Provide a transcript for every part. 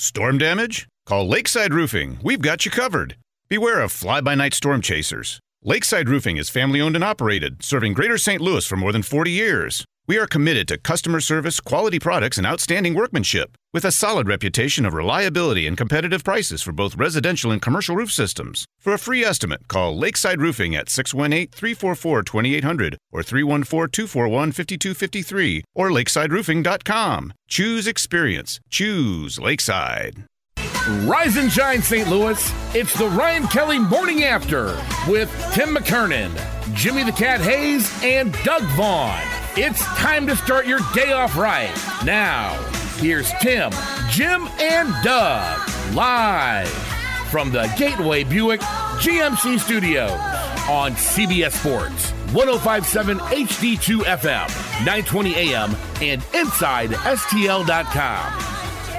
Storm damage? Call Lakeside Roofing. We've got you covered. Beware of fly-by-night storm chasers. Lakeside Roofing is family-owned and operated, serving Greater St. Louis for more than 40 years. We are committed to customer service, quality products, and outstanding workmanship, with a solid reputation of reliability and competitive prices for both residential and commercial roof systems. For a free estimate, call Lakeside Roofing at 618-344-2800 or 314-241-5253 or lakesideroofing.com. Choose experience. Choose Lakeside. Rise and shine, St. Louis. It's the Ryan Kelly Morning After with Tim McKernan, Jimmy the Cat Hayes, and Doug Vaughn. It's time to start your day off right. Now, here's Tim, Jim, and Doug, live from the Gateway Buick GMC Studios on CBS Sports, 105.7 HD2 FM, 920 AM, and inside STL.com.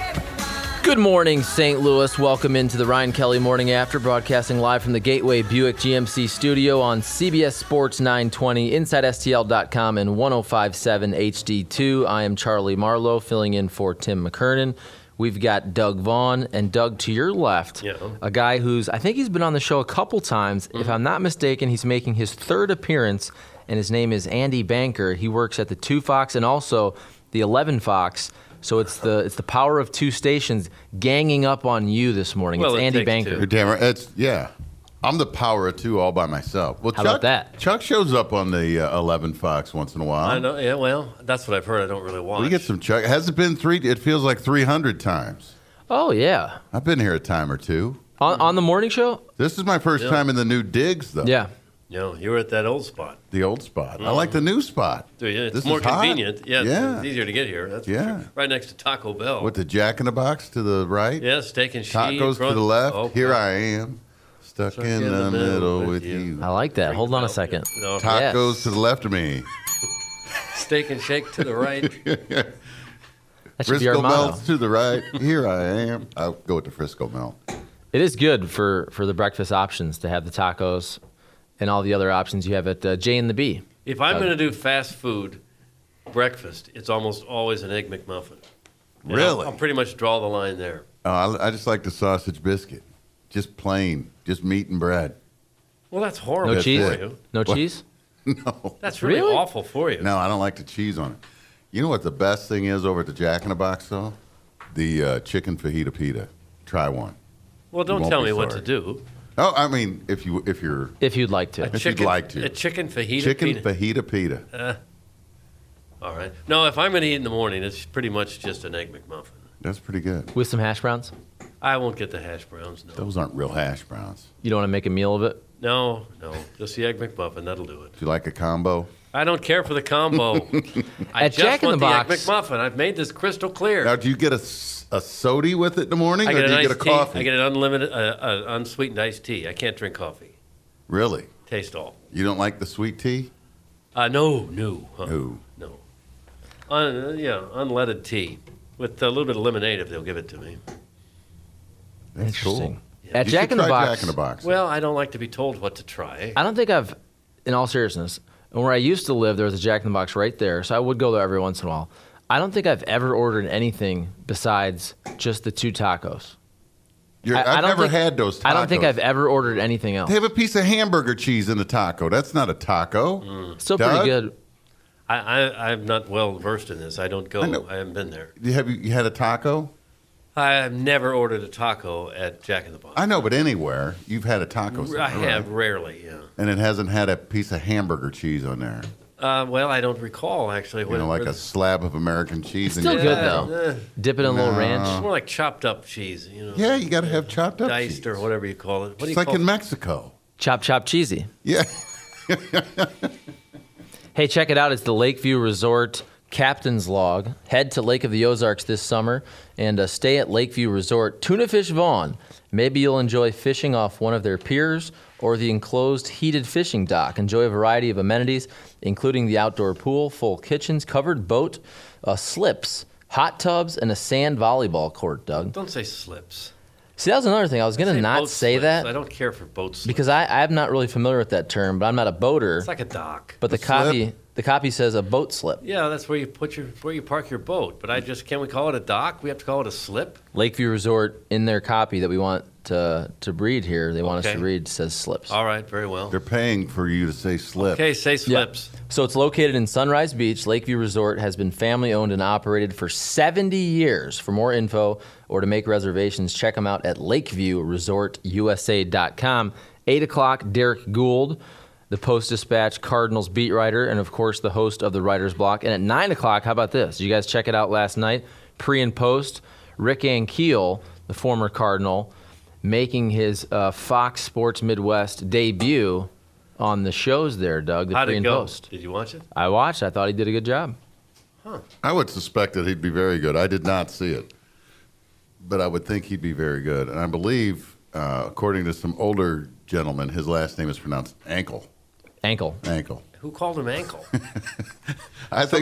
Good morning, St. Louis. Welcome into the Ryan Kelly Morning After, broadcasting live from the Gateway Buick GMC studio on CBS Sports 920, InsideSTL.com, and 105.7 HD2. I am Charlie Marlowe, filling in for Tim McKernan. We've got Doug Vaughn, and Doug, to your left, a guy who's, I think he's been on the show a couple times. If I'm not mistaken, he's making his third appearance, and his name is Andy Banker. He works at the 2 Fox and also the 11 Fox. So it's the power of two stations ganging up on you this morning. Well, it's Andy Banker. You're damn right. I'm the power of two all by myself. Well, How about that? Chuck shows up on the 11 Fox once in a while. I know. Yeah, well, that's what I've heard. I don't really watch. We get some Chuck. Has it been it feels like 300 times. Oh, yeah. I've been here a time or two. On the morning show? This is my first time in the new digs, though. Yeah. You were at that old spot. The old spot. I like the new spot. It's more convenient. Yeah, it's easier to get here. That's for sure. Right next to Taco Bell. With the Jack in the Box to the right. Yeah, steak and sheet. Tacos to the left. Okay. Here I am, stuck in the middle with you. I like that. Hold on a second. No. Tacos to the left of me. Steak and shake to the right. That should be our Frisco motto. Melt to the right. Here I am. I'll go with the Frisco Melt. It is good for the breakfast options to have the tacos and all the other options you have at J and the B. If I'm going to do fast food breakfast, it's almost always an Egg McMuffin. Really? I'll pretty much draw the line there. I just like the sausage biscuit. Just plain. Just meat and bread. Well, that's horrible. No cheese? For you. No cheese? No. That's really awful for you. No, I don't like the cheese on it. You know what the best thing is over at the Jack in the Box, though? The chicken fajita pita. Try one. Well, don't tell me what to do. Oh, I mean, if you'd like to. you'd like to. A chicken fajita chicken pita? Fajita pita. All right. No, if I'm going to eat in the morning, it's pretty much just an Egg McMuffin. That's pretty good. With some hash browns? I won't get the hash browns, no. Those aren't real hash browns. You don't want to make a meal of it? No. Just the Egg McMuffin. That'll do it. Do you like a combo? I don't care for the combo. I At just Jack in want the the Box. Egg McMuffin. I've made this crystal clear. Now, do you get a soda with it in the morning, I or get do an you get a iced tea. coffee? I get an unlimited, unsweetened iced tea. I can't drink coffee. Really? Taste all. You don't like the sweet tea? No. No. Unleaded tea with a little bit of lemonade if they'll give it to me. That's Interesting. cool. At You Jack should in the try Box. Jack in the Box. Well, I don't like to be told what to try. I don't think I've, in all seriousness, where I used to live, there was a Jack in the Box right there, so I would go there every once in a while. I don't think I've ever ordered anything besides just the 2 tacos. I've never had those tacos. I don't think I've ever ordered anything else. They have a piece of hamburger cheese in the taco. That's not a taco. Still Doug? pretty good. I'm not well versed in this. I don't go. know. I haven't been there. Have you had a taco? I've never ordered a taco at Jack in the Box. I know, but anywhere you've had a taco. I have rarely, yeah. And it hasn't had a piece of hamburger cheese on there. Well, I don't recall actually. Like a slab of American cheese. It's still good though. Dip it in a little ranch. It's more like chopped up cheese, Yeah, you got to have chopped up diced cheese. or whatever you call it. What do It's you like call in it? Mexico. Chop cheesy. Yeah. Hey, check it out. It's the Lakeview Resort Captain's Log. Head to Lake of the Ozarks this summer and stay at Lakeview Resort. Tuna Fish Vaughn. Maybe you'll enjoy fishing off one of their piers or the enclosed heated fishing dock. Enjoy a variety of amenities, including the outdoor pool, full kitchens, covered boat, slips, hot tubs, and a sand volleyball court, Doug. Don't say slips. See, that was another thing. I was going to not say slips. that. I don't care for boat slips. Because I'm not really familiar with that term, but I'm not a boater. It's like a dock. But the The copy says a boat slip. Yeah, that's where you park your boat. But can we call it a dock? We have to call it a slip? Lakeview Resort, in their copy that we want to read here, they want us to read, says slips. All right, very well. They're paying for you to say slip. Okay, say slips. Yeah. So it's located in Sunrise Beach. Lakeview Resort has been family owned and operated for 70 years. For more info or to make reservations, check them out at lakeview.resortusa.com. 8 o'clock, Derek Gould, the Post-Dispatch Cardinals beat writer, and of course the host of the Writer's Block. And at 9 o'clock, how about this? Did you guys check it out last night? Pre and post, Rick Ankiel, the former Cardinal, making his Fox Sports Midwest debut on the shows there, Doug, the How'd pre it and go? post. Did you watch it? I watched. I thought he did a good job. I would suspect that he'd be very good. I did not see it, but I would think he'd be very good. And I believe, according to some older gentlemen, his last name is pronounced Ankle. Ankle. Who called him Ankle? I think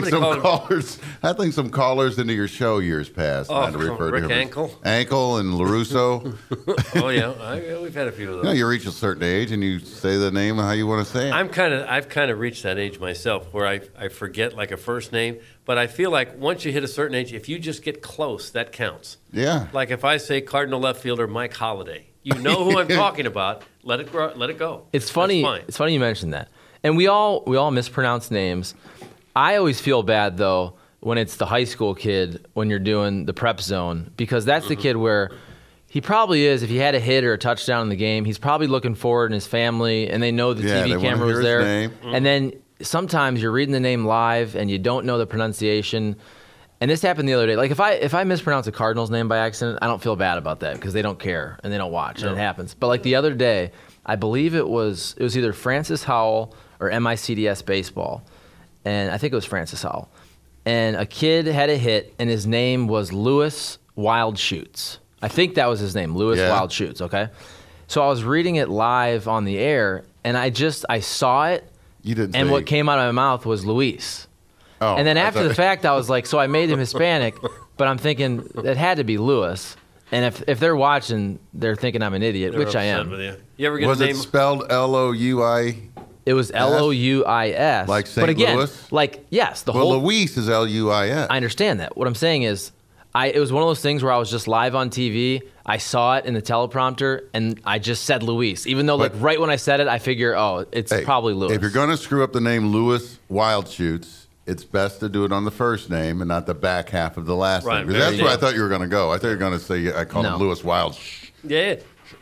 some callers into your show years past Oh, had to refer Rick to him Ankle? as Ankle and LaRusso. Oh yeah, we've had a few of those. You reach a certain age and you say the name how you want to say it. I've kind of reached that age myself where I forget like a first name, but I feel like once you hit a certain age, if you just get close, that counts. Yeah. Like if I say Cardinal left fielder Mike Holliday, you know who I'm talking about. Let it go. It's funny. That's fine. It's funny you mentioned that. And we all mispronounce names. I always feel bad though when it's the high school kid when you're doing the prep zone, because that's the kid where he probably is, if he had a hit or a touchdown in the game, he's probably looking forward in his family and they know the TV camera was there. And then sometimes you're reading the name live and you don't know the pronunciation. And this happened the other day. Like if I mispronounce a Cardinals name by accident, I don't feel bad about that because they don't care and they don't watch and it happens. But like the other day, I believe it was either Francis Howell or MICDS baseball, and I think it was Francis Howell. And a kid had a hit, and his name was Lewis Wildschutz. I think that was his name, Lewis Wildschutz, okay? So I was reading it live on the air, and I saw it, and what came out of my mouth was Luis. Oh, and then after the fact, I was like, so I made him Hispanic, but I'm thinking it had to be Lewis. And if they're watching, they're thinking I'm an idiot, They're which I upset am. with you. You ever get Was a it name? spelled L-O-U-I? It was L-O-U-I-S. Like St. But again, Louis? yes, the Well, whole... Luis is L-U-I-S. I understand that. What I'm saying is, it was one of those things where I was just live on TV. I saw it in the teleprompter, and I just said Luis. Even though, right when I said it, I figure, it's probably Lewis. If you're going to screw up the name Lewis Wildschutz, it's best to do it on the first name and not the back half of the last name. Because that's where I thought you were going to go. I thought you were going to say, I call him Lewis Wildschutz. Yeah.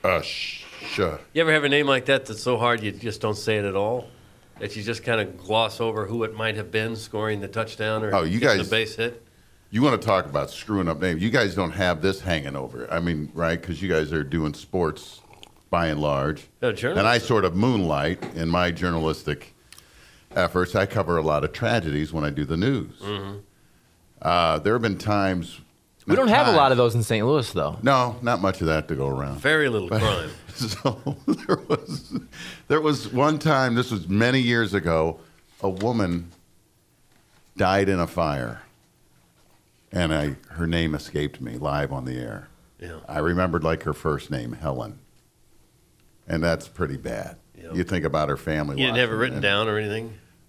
You ever have a name like that that's so hard you just don't say it at all? That you just kind of gloss over who it might have been scoring the touchdown or getting the base hit? You want to talk about screwing up names. You guys don't have this hanging over. I mean, right? Because you guys are doing sports by and large. And I sort of moonlight in my journalistic efforts. I cover a lot of tragedies when I do the news. Mm-hmm. There have been times... We don't have a lot of those in St. Louis, though. No, not much of that to go around. Very little crime. So there was one time, this was many years ago, a woman died in a fire. And her name escaped me live on the air. Yeah. I remembered like her first name, Helen. And that's pretty bad. Yep. You think about her family. You didn't have it written down or anything?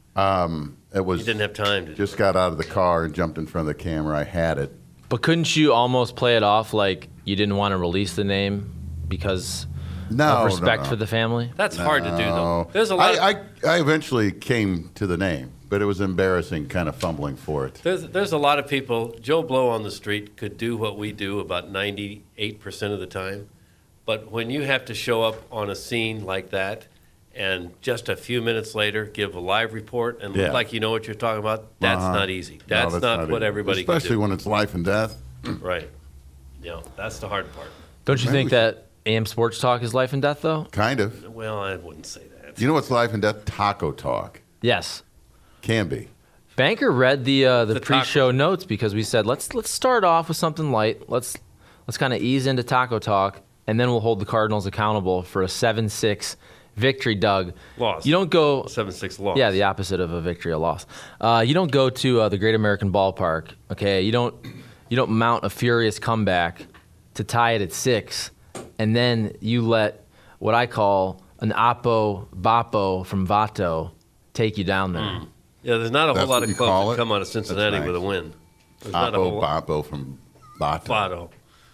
It was. You didn't have time to just got out of the car and jumped in front of the camera. I had it. But couldn't you almost play it off like you didn't want to release the name because of respect for the family? That's hard to do, though. There's a lot. I eventually came to the name, but it was embarrassing, kind of fumbling for it. There's a lot of people. Joe Blow on the street could do what we do about 98% of the time, but when you have to show up on a scene like that, and just a few minutes later give a live report and look like you know what you're talking about, that's not easy. That's not what everybody can do. Especially when it's life and death. Right. Yeah, that's the hard part. Don't you think that AM Sports Talk is life and death, though? Kind of. Well, I wouldn't say that. You know what's life and death? Taco Talk. Yes. Can be. Banker read the pre-show notes because we said, let's start off with something light. Let's kind of ease into Taco Talk, and then we'll hold the Cardinals accountable for a 7-6 victory, Doug. Loss. You don't go 7-6 loss. Yeah, the opposite of a victory, a loss. You don't go to the Great American Ballpark. Okay, you don't mount a furious comeback to tie it at 6, and then you let what I call an Oppo Boppo from Vato take you down there. Yeah, there's not a whole lot of clubs that come out of Cincinnati with a win. Boppo from Votto.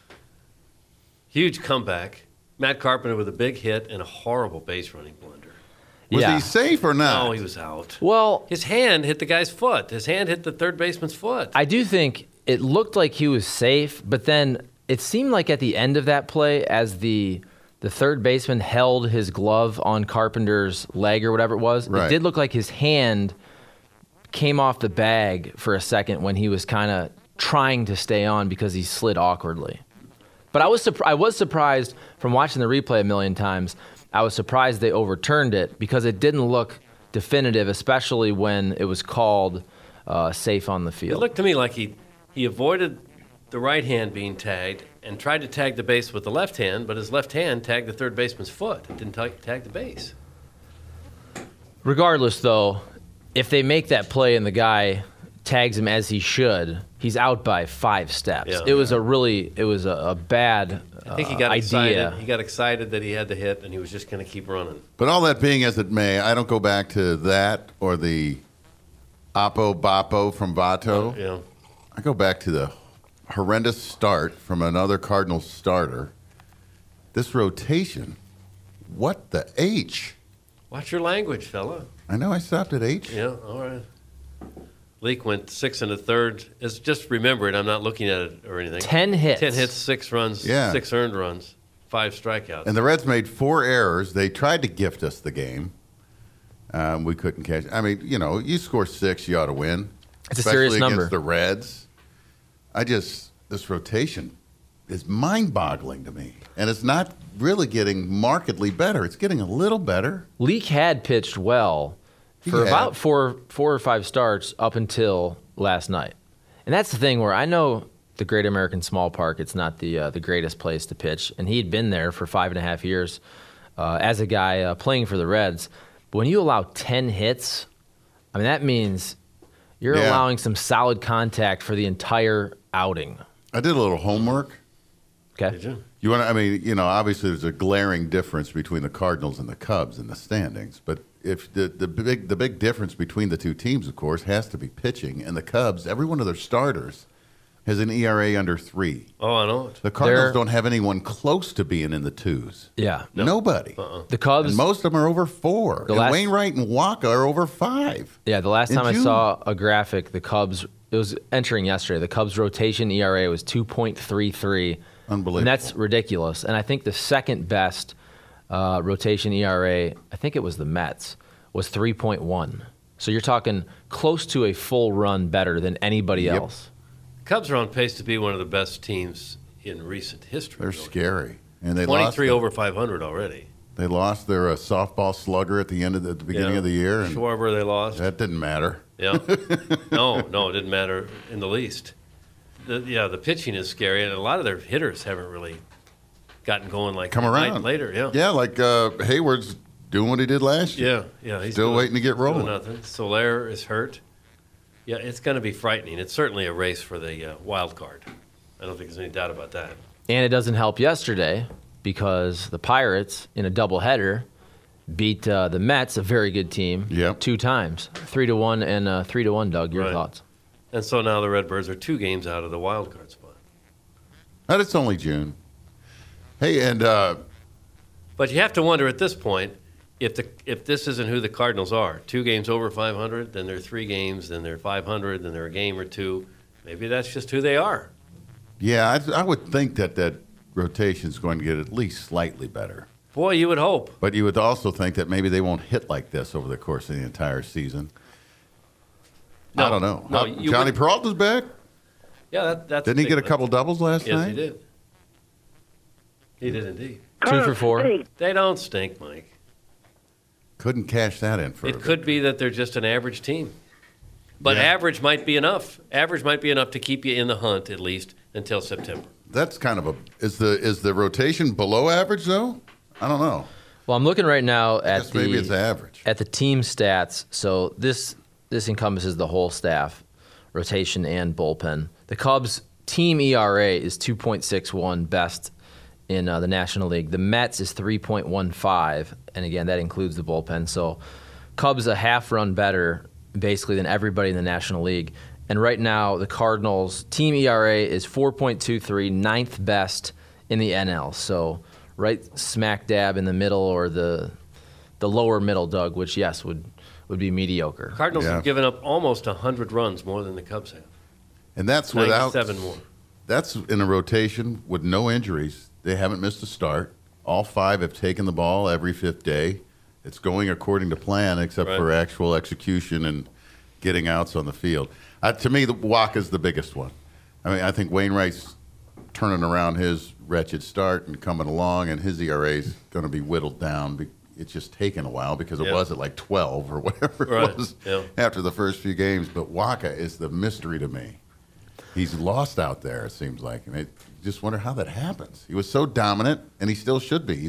Huge comeback. Matt Carpenter with a big hit and a horrible base running blunder. Was he safe or not? No, he was out. Well, his hand hit the guy's foot. His hand hit the third baseman's foot. I do think it looked like he was safe, but then it seemed like at the end of that play, as the third baseman held his glove on Carpenter's leg or whatever it was, It did look like his hand came off the bag for a second when he was kind of trying to stay on because he slid awkwardly. But I was surprised from watching the replay a million times. I was surprised they overturned it because it didn't look definitive, especially when it was called safe on the field. It looked to me like he avoided the right hand being tagged and tried to tag the base with the left hand, but his left hand tagged the third baseman's foot. It didn't tag the base. Regardless, though, if they make that play and the guy tags him as he should, he's out by 5 steps. It was a bad I think he got excited. He got excited that he had the hit, and he was just going to keep running. But all that being as it may, I don't go back to that or the Boppo from Votto. Yeah. I go back to the horrendous start from another Cardinals starter. This rotation, what the H? Watch your language, fella. I know I stopped at H. Yeah, all right. Leake went 6 1/3. It's just remember it. I'm not looking at it or anything. 10 hits. 10 hits, 6 runs, 6 earned runs, 5 strikeouts. And the Reds made 4 errors. They tried to gift us the game. We couldn't catch. I mean, you score 6, you ought to win. It's a serious number. Against the Reds. This rotation is mind-boggling to me. And it's not really getting markedly better. It's getting a little better. Leake had pitched well for about four or 5 starts up until last night. And that's the thing where I know the Great American Small Park, it's not the greatest place to pitch. And he'd been there for 5.5 years as a guy playing for the Reds. But when you allow 10 hits, I mean, that means you're allowing some solid contact for the entire outing. I did a little homework. Okay. Did you? Obviously there's a glaring difference between the Cardinals and the Cubs in the standings. But if the big difference between the two teams, of course, has to be pitching. And the Cubs, every one of their starters has an ERA under 3. Oh, I know it. The Cardinals don't have anyone close to being in the 2s. Yeah. Nobody. The Cubs. And most of them are over 4. Wainwright and Waka are over 5. Yeah, the last time I saw a graphic, the Cubs, it was entering yesterday, the Cubs' rotation ERA was 2.33. Unbelievable. And that's ridiculous. And I think the second best rotation ERA, I think it was the Mets, was 3.1. So you're talking close to a full run better than anybody else. Cubs are on pace to be one of the best teams in recent history. They're scary. And they 23 over 500 already. They lost their softball slugger at the beginning of the year. And Schwarber they lost. That didn't matter. Yeah. No, it didn't matter in the least. The pitching is scary, and a lot of their hitters haven't really gotten going come around later. Yeah. Yeah, like Hayward's doing what he did last year. Yeah. He's still waiting to get rolling. Nothing. Soler is hurt. Yeah, it's going to be frightening. It's certainly a race for the wild card. I don't think there's any doubt about that. And it doesn't help yesterday because the Pirates, in a doubleheader, beat the Mets, a very good team, 2 times, 3-1 and 3-1. Doug, your thoughts? And so now the Redbirds are 2 games out of the wild card spot. And it's only June. Hey, and but you have to wonder at this point if this isn't who the Cardinals are. 2 games over 500, then they're 3 games, then they're 500, then they're a game or 2. Maybe that's just who they are. Yeah, I would think that rotation is going to get at least slightly better. Boy, you would hope. But you would also think that maybe they won't hit like this over the course of the entire season. No, I don't know. No, Johnny Peralta's back? Yeah, that's. Didn't he get a couple doubles last night? Yes, he did. He did indeed. 2 for 4. They don't stink, Mike. Couldn't cash that in for. It could be that they're just an average team, but average might be enough. Average might be enough to keep you in the hunt at least until September. That's kind of is the rotation below average though? I don't know. Well, I'm looking right now at maybe it's average at the team stats. So this encompasses the whole staff, rotation and bullpen. The Cubs team ERA is 2.61, best in the National League. The Mets is 3.15, and again, that includes the bullpen. So Cubs a half run better basically than everybody in the National League. And right now, the Cardinals' team ERA is 4.23, ninth best in the NL. So right smack dab in the middle, or the lower middle, Doug, which, yes, would be mediocre. Cardinals have given up almost 100 runs more than the Cubs have. And that's 97 more. That's in a rotation with no injuries. They haven't missed a start. All 5 have taken the ball every 5th day. It's going according to plan, except for actual execution and getting outs on the field. To me, the Wacha's the biggest one. I mean, I think Wainwright's turning around his wretched start and coming along, and his ERA is going to be whittled down. It's just taken a while because it was at like 12 or whatever it was after the first few games. But Wacha is the mystery to me. He's lost out there, it seems like. And I just wonder how that happens. He was so dominant, and he still should be.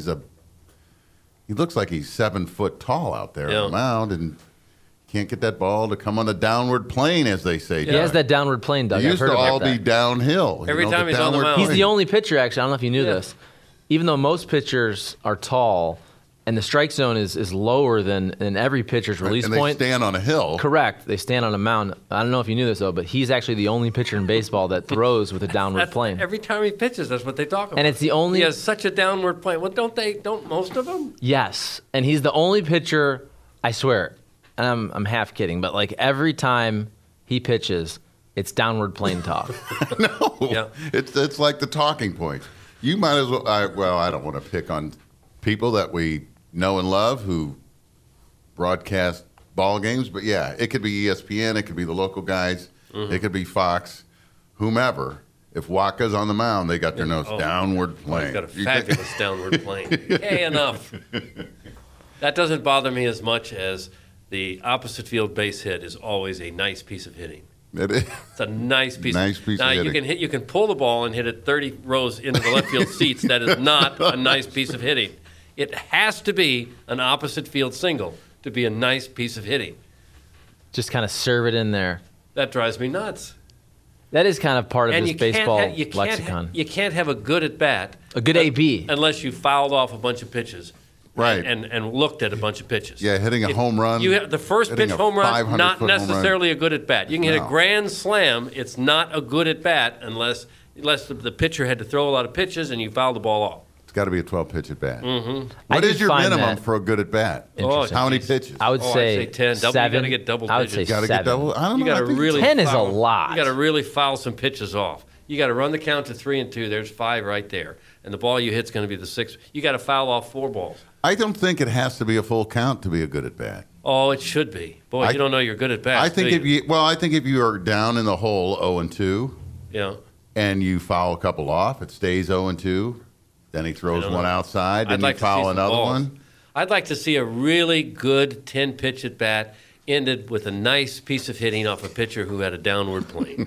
He looks like he's 7 foot tall out there on the mound, and can't get that ball to come on the downward plane, as they say. He has that downward plane, Doug. It used to all be downhill. Every time he's on the mound. He's the only pitcher, actually. I don't know if you knew this. Even though most pitchers are tall, and the strike zone is lower than every pitcher's release point. And they stand on a hill. Correct. They stand on a mound. I don't know if you knew this, though, but he's actually the only pitcher in baseball that throws with a downward plane. Every time he pitches, that's what they talk about. And it's the only... He has such a downward plane. Well, don't most of them? Yes. And he's the only pitcher, I swear, and I'm half kidding, but like every time he pitches, it's downward plane talk. No. Yeah. It's like the talking point. You might as well... I don't want to pick on people that we know and love who broadcast ball games, but it could be ESPN, it could be the local guys, it could be Fox, whomever. If Wacha's on the mound, they got their nose downward plane. He's got a fabulous downward plane. Hey, enough. That doesn't bother me as much as the opposite field base hit is always a nice piece of hitting. It is. It's a nice piece. Of hitting. You can pull the ball and hit it 30 rows into the left field seats. That is not a nice piece of hitting. It has to be an opposite field single to be a nice piece of hitting. Just kind of serve it in there. That drives me nuts. That is kind of part of this baseball lexicon. You can't have a good at bat. A good AB. Unless you fouled off a bunch of pitches. Right. And looked at a bunch of pitches. Yeah, hitting a home run. You have the first pitch home run, not necessarily a good at bat. You can hit a grand slam. It's not a good at bat unless the pitcher had to throw a lot of pitches and you foul the ball off. It's got to be a 12-pitch at bat. Mm-hmm. What is your minimum for a good at bat? How many pitches? I would say I'd say 10. 7. You got to get double digits. I would say got to get double. I don't know. You got to really 10 is a lot. You got to really foul some pitches off. You got to run the count to 3 and 2. There's 5 right there, and the ball you hit's going to be the 6th. You got to foul off 4 balls. I don't think it has to be a full count to be a good at bat. Oh, it should be. Boy, you don't know you're good at bat. I think if you are down in the hole 0-2, and you foul a couple off, it stays 0-2. Then he throws one outside, and you foul another one. I'd like to see a really good 10-pitch at bat ended with a nice piece of hitting off a pitcher who had a downward plane.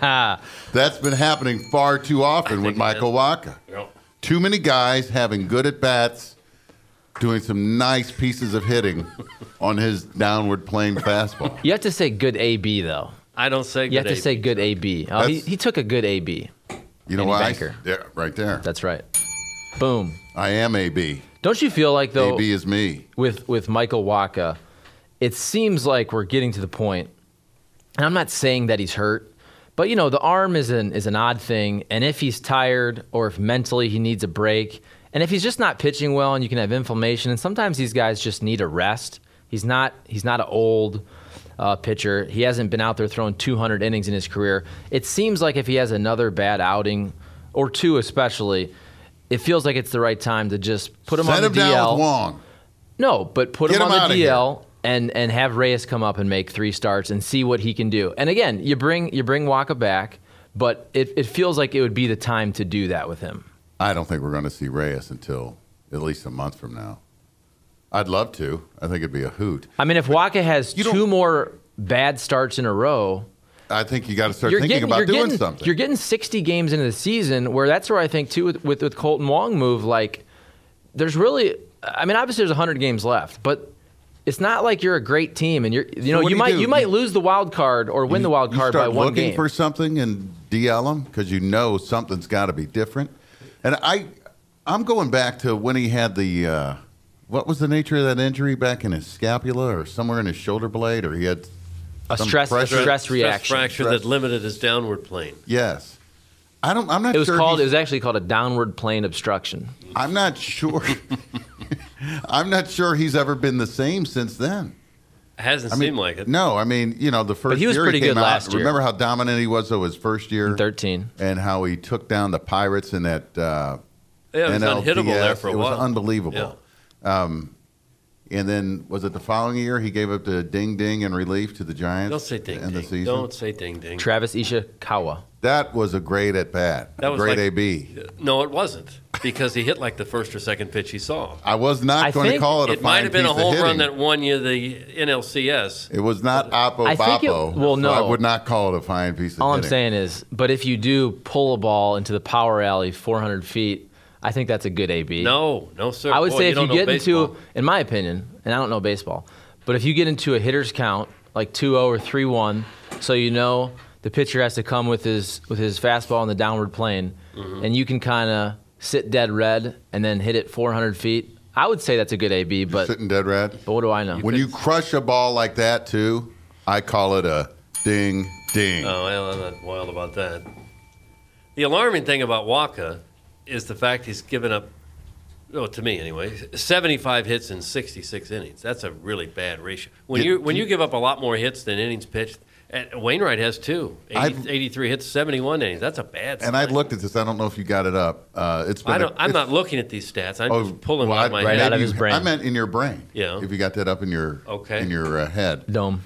That's been happening far too often with Michael Wacha. Yep. Too many guys having good at bats, doing some nice pieces of hitting on his downward plane fastball. You have to say good AB, though. I don't say good AB. You have to say good AB. Oh, he took a good AB. You know why? Right there. That's right. Boom. I am AB. Don't you feel like, though, AB is me. With Michael Wacha, it seems like we're getting to the point, and I'm not saying that he's hurt, but, the arm is an odd thing, and if he's tired or if mentally he needs a break, and if he's just not pitching well and you can have inflammation, and sometimes these guys just need a rest. He's not an old pitcher. He hasn't been out there throwing 200 innings in his career. It seems like if he has another bad outing, or 2 especially, it feels like it's the right time to just put him on the DL. Send him down with Wong. No, but put him on the DL and have Reyes come up and make 3 starts and see what he can do. And again, you bring Wacha back, but it feels like it would be the time to do that with him. I don't think we're going to see Reyes until at least a month from now. I'd love to. I think it'd be a hoot. I mean, if Wacha has 2 more bad starts in a row, I think you got to start thinking about doing something. You're getting 60 games into the season, where that's where I think, too, with Colton Wong move, like, there's really, I mean, obviously there's 100 games left, but it's not like you're a great team, and you might lose the wild card or win the wild card by 1 game. You start looking for something and DL them because something's got to be different. And I'm going back to when he had the what was the nature of that injury back in his scapula or somewhere in his shoulder blade, or he had A stress reaction. Stress fracture that limited his downward plane. Yes. I'm not It was sure. called. It was actually called a downward plane obstruction. I'm not sure. I'm not sure he's ever been the same since then. It hasn't seemed like it. No, I mean, the first But he was year pretty he came good out, last year. Remember how dominant he was, though, his first year? 13. And how he took down the Pirates in that Yeah, it was NLDS. unhittable there for a while. It was unbelievable. Yeah. And then, was it the following year he gave up the ding-ding in relief to the Giants? Don't say ding in the ding. season? Don't say ding ding. Travis Ishikawa. That was a great at-bat. That was great like- AB. No, it wasn't, because he hit like the first or second pitch he saw. I was not going to think call it a It fine might have been a piece of home run hitting. that won you the NLCS. It was not Oppo I think it- Boppo. well, no. So I would not call it a fine piece of All hitting. I'm saying is, but if you do pull a ball into the power alley 400 feet, I think that's a good AB. No, sir. I would Boy, say if don't you know get baseball. into, in my opinion, and I don't know baseball, but if you get into a hitter's count, like 2-0 or 3-1, so you know the pitcher has to come with his fastball in the downward plane, and you can kind of sit dead red and then hit it 400 feet, I would say that's a good AB, but Sitting dead red. what do I know? When you crush a ball like that, too, I call it a ding-ding. Oh, well, I'm not wild about that. The alarming thing about Waka is the fact he's given up, to me anyway, 75 hits in 66 innings. That's a really bad ratio. When you give up a lot more hits than innings pitched, and Wainwright has too. 83 hits, 71 innings. That's a bad sign. And I looked at this. I don't know if you got it up. It's been. I'm not looking at these stats. I'm just pulling well, out of my right head. out of his brain. I meant in your brain. Yeah. If you got that up in your head. Dome.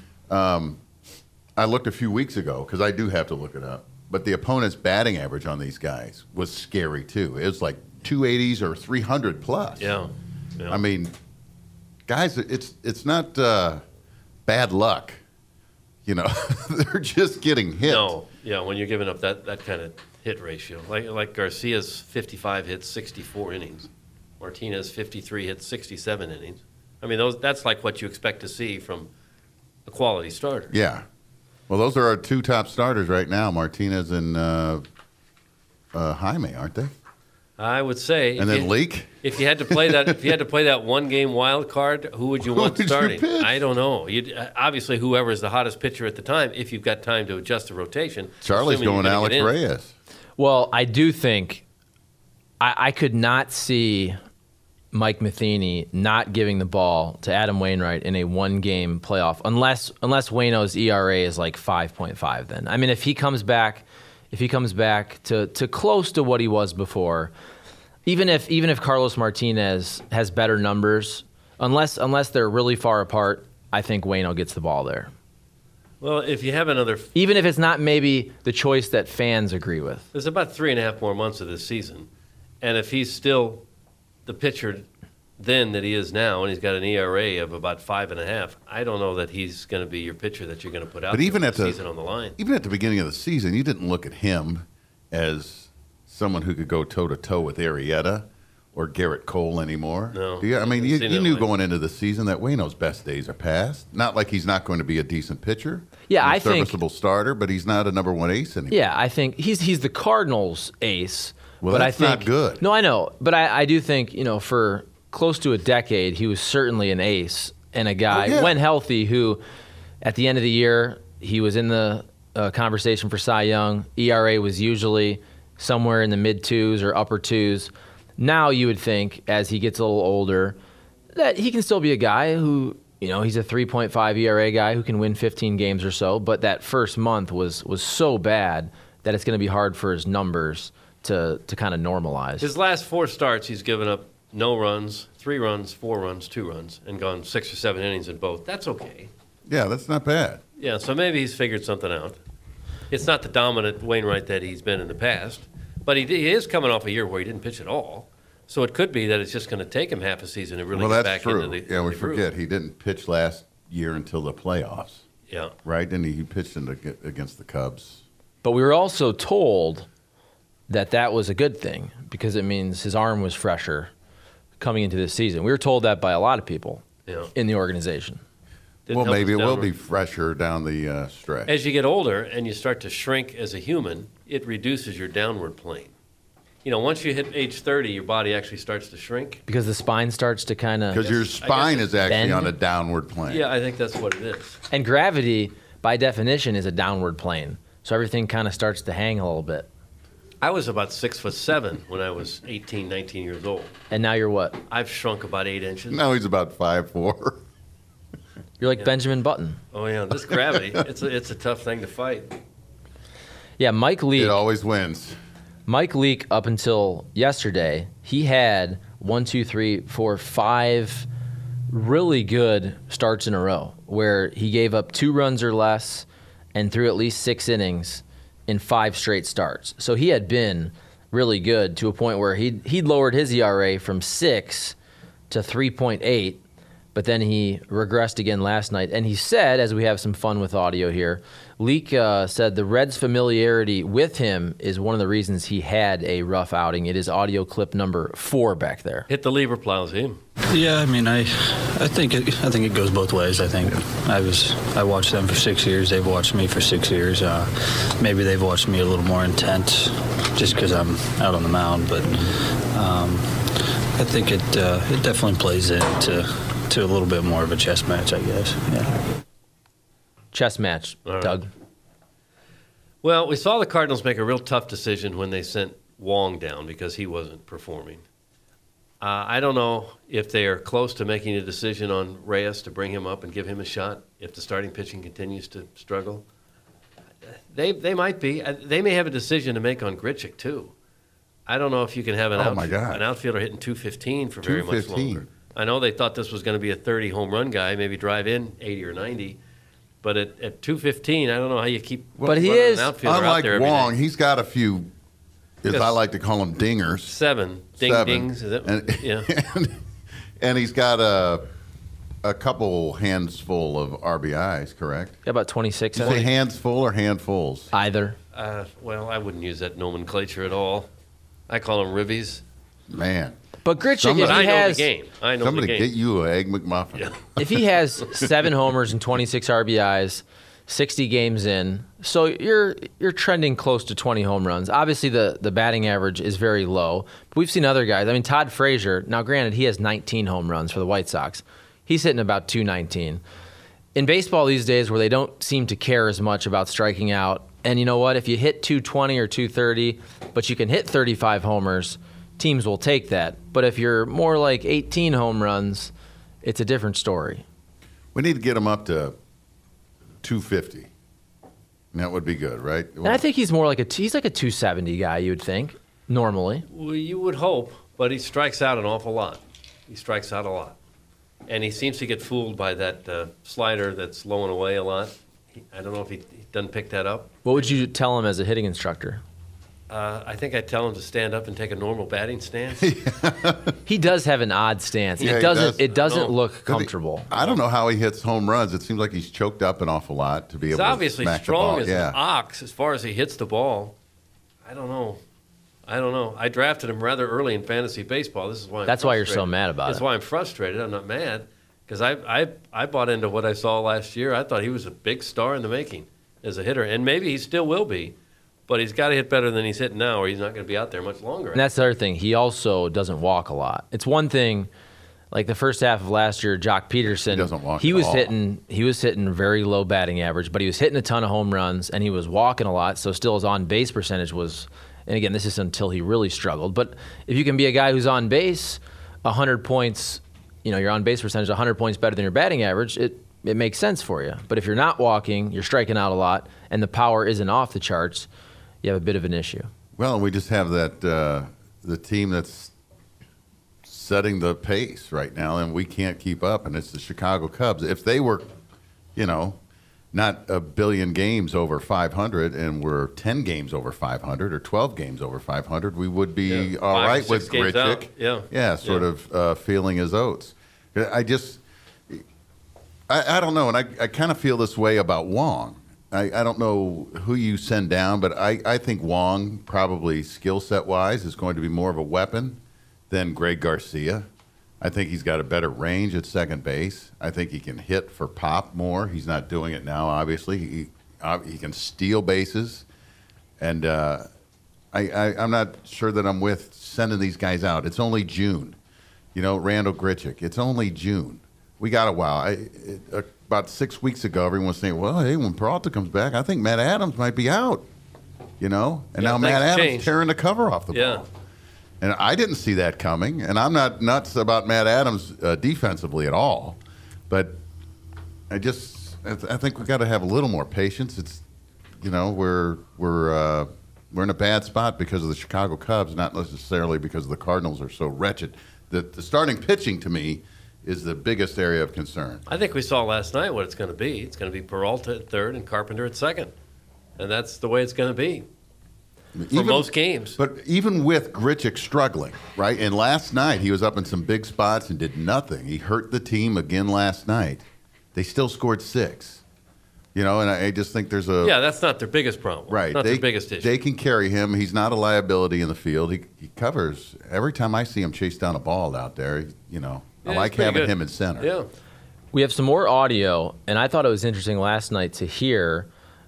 I looked a few weeks ago because I do have to look it up. But the opponent's batting average on these guys was scary too. It was like 280s or 300 plus. Yeah. I mean, guys, it's not bad luck. They're just getting hit. No, yeah, when you're giving up that kind of hit ratio. Like Garcia's 55 hits, 64 innings. Martinez 53 hits, 67 innings. I mean, that's like what you expect to see from a quality starter. Yeah. Well, those are our two top starters right now, Martinez and Jaime, aren't they? I would say. And then Leak? If you had to play that one game wild card, who would you want would you starting? pitch? I don't know. Obviously, whoever is the hottest pitcher at the time, if you've got time to adjust the rotation. Charlie's assuming you're going gonna Alex get in. Reyes. Well, I do think I could not see Mike Matheny not giving the ball to Adam Wainwright in a one-game playoff, unless Waino's ERA is like 5.5. Then I mean, if he comes back to close to what he was before, even if Carlos Martinez has better numbers, unless they're really far apart, I think Waino gets the ball there. Well, if you have another, Even if it's not maybe the choice that fans agree with. there's about 3.5 more months of this season, and if he's still the pitcher then that he is now, and he's got an ERA of about 5.5, I don't know that he's going to be your pitcher that you're going to put out. But even there at with the season on the line, even at the beginning of the season, you didn't look at him as someone who could go toe-to-toe with Arrieta or Garrett Cole anymore. No, Do you? I mean, didn't you see that knew way. going into the season that Waino's best days are past. Not like he's not going to be a decent pitcher. Yeah, He's I a think- serviceable starter, but he's not a number one ace anymore. Yeah, I think he's the Cardinals' ace. Well, but that's I think, not good. No, I know, but I do think for close to a decade he was certainly an ace and a guy Oh, yeah. when healthy who, at the end of the year, he was in the conversation for Cy Young. ERA was usually somewhere in the mid twos or upper twos. Now you would think as he gets a little older that he can still be a guy who. He's a 3.5 ERA guy who can win 15 games or so, but that first month was so bad that it's going to be hard for his numbers to kind of normalize. his last 4 starts, he's given up no runs, 3 runs, 4 runs, 2 runs, and gone 6 or 7 innings in both. That's okay. Yeah, that's not bad. Yeah, so maybe he's figured something out. It's not the dominant Wainwright that he's been in the past, but he is coming off a year where he didn't pitch at all. So it could be that it's just going to take him half a season to really Well, get that's back true. into the Yeah, we the groove. forget he didn't pitch last year until the playoffs, Yeah. right? Didn't he? He pitched against the Cubs. But we were also told that was a good thing because it means his arm was fresher coming into this season. We were told that by a lot of people Yeah. in the organization. Didn't Well, help maybe it his will downward- be fresher down the stretch. As you get older and you start to shrink as a human, it reduces your downward plane. Once you hit age 30, your body actually starts to shrink. Because the spine starts to kind of... Because your spine is actually bend. on a downward plane. Yeah, I think that's what it is. And gravity, by definition, is a downward plane. So everything kind of starts to hang a little bit. I was about 6'7" when I was 18, 19 years old. And now you're what? I've shrunk about 8 inches. Now he's about 5'4". You're like Benjamin Button. Oh, yeah. This gravity, it's a tough thing to fight. Yeah, Mike Leake. It always wins. Mike Leake, up until yesterday, he had 5 really good starts in a row where he gave up 2 runs or less and threw at least 6 innings in 5 straight starts. So he had been really good to a point where he'd lowered his ERA from 6 to 3.8, but then he regressed again last night. And he said, as we have some fun with audio here, Leake said the Reds' familiarity with him is one of the reasons he had a rough outing. It is audio clip number 4 back there. Hit the lever plows him. Yeah, I mean, I think it goes both ways. I think I watched them for 6 years. They've watched me for 6 years. Maybe they've watched me a little more intense, just because I'm out on the mound. But I think it definitely plays into a little bit more of a chess match, I guess. Yeah. Chess match, right. Doug. Well, we saw the Cardinals make a real tough decision when they sent Wong down because he wasn't performing. I don't know if they are close to making a decision on Reyes to bring him up and give him a shot if the starting pitching continues to struggle. They might be. They may have a decision to make on Grichuk, too. I don't know if you can have an outfielder hitting 215 for very much longer. I know they thought this was going to be a 30 home run guy, maybe drive in 80 or 90. But at 215, I don't know how you keep but he is, an outfielder unlike out there Wong, he's got a few, as I like to call them, dingers. 7. Dings. Is it? Yeah. And he's got a couple hands full of RBIs, correct? Yeah, about 26. Did you say hands full or handfuls? Either. Well, I wouldn't use that nomenclature at all. I call them ribbies. Man. But Grichuk, if I he know has the game. Somebody get you an Egg McMuffin. Yeah. If he has 7 homers and 26 RBIs, 60 games in, so you're trending close to 20 home runs. Obviously, the batting average is very low. But we've seen other guys. I mean, Todd Frazier. Now, granted, he has 19 home runs for the White Sox. He's hitting about 219. In baseball these days, where they don't seem to care as much about striking out, and you know what? If you hit 220 or 230, but you can hit 35 homers, teams will take that. But if you're more like 18 home runs, it's a different story. We need to get him up to 250. That would be good, right? And I think he's more like he's like a 270 guy, you would think, normally. Well, you would hope, but he strikes out an awful lot. He strikes out a lot. And he seems to get fooled by that slider that's low and away a lot. I don't know if he doesn't pick that up. What would you tell him as a hitting instructor? I think I'd tell him to stand up and take a normal batting stance. He does have an odd stance. Yeah, it doesn't look comfortable. I don't know how he hits home runs. It seems like he's choked up an awful lot to be able to smack the ball. He's obviously strong as an ox as far as he hits the ball. I don't know. I drafted him rather early in fantasy baseball. This is why. That's why you're so mad about it. That's why I'm frustrated. I'm not mad because I bought into what I saw last year. I thought he was a big star in the making as a hitter, and maybe he still will be. But he's got to hit better than he's hitting now, or he's not going to be out there much longer. And that's the other thing. He also doesn't walk a lot. It's one thing, like the first half of last year, Jock Peterson. He doesn't walk He was at all. hitting very low batting average, but he was hitting a ton of home runs, and he was walking a lot. So still his on base percentage was. And again, this is until he really struggled. But if you can be a guy who's on base, 100 points, your on base percentage 100 points better than your batting average, it makes sense for you. But if you're not walking, you're striking out a lot, and the power isn't off the charts, you have a bit of an issue. Well, we just have that the team that's setting the pace right now, and we can't keep up, and it's the Chicago Cubs. If they were, not a billion games over 500 and we're 10 games over 500 or 12 games over 500, we would be all right with Grichuk. Sort of feeling his oats. I don't know, and I kind of feel this way about Wong. I don't know who you send down, but I think Wong, probably skill set wise, is going to be more of a weapon than Greg Garcia. I think he's got a better range at second base. I think he can hit for pop more. He's not doing it now, obviously. He can steal bases. And I'm not sure that I'm with sending these guys out. It's only June. Randall Grichuk, it's only June. We got a while. about 6 weeks ago, everyone was saying, well, hey, when Peralta comes back, I think Matt Adams might be out, And now Matt Adams tearing the cover off the ball. And I didn't see that coming, and I'm not nuts about Matt Adams defensively at all, but I think we've got to have a little more patience. It's, we're in a bad spot because of the Chicago Cubs, not necessarily because the Cardinals are so wretched. The starting pitching, to me, is the biggest area of concern. I think we saw last night what it's going to be. It's going to be Peralta at third and Carpenter at second, and that's the way it's going to be. For most games. But even with Grichuk struggling, right? And last night he was up in some big spots and did nothing. He hurt the team again last night. They still scored 6. And I just think there's a... Yeah, that's not their biggest problem. Right. Not their biggest issue. They can carry him. He's not a liability in the field. He covers. Every time I see him chase down a ball out there, I like having him in center. Yeah. We have some more audio, and I thought it was interesting last night to hear...